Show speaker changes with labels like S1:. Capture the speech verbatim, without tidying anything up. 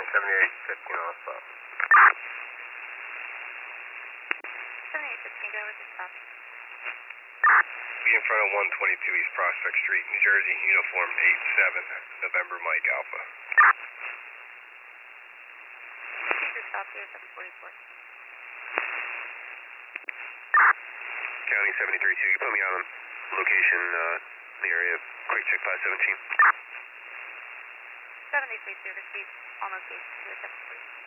S1: seventy-eight fifteen Alpha.
S2: seventy-eight fifteen, go with the stop.
S1: Be in front of one twenty-two East Prospect Street, New Jersey, uniform eight seven, November Mike Alpha.
S2: Keep the stop here, seven forty-four.
S1: County seventy-three two, you put me on location, uh, in the area, quick check five seventeen.
S2: seventy-three two, receive on location, seven forty-four.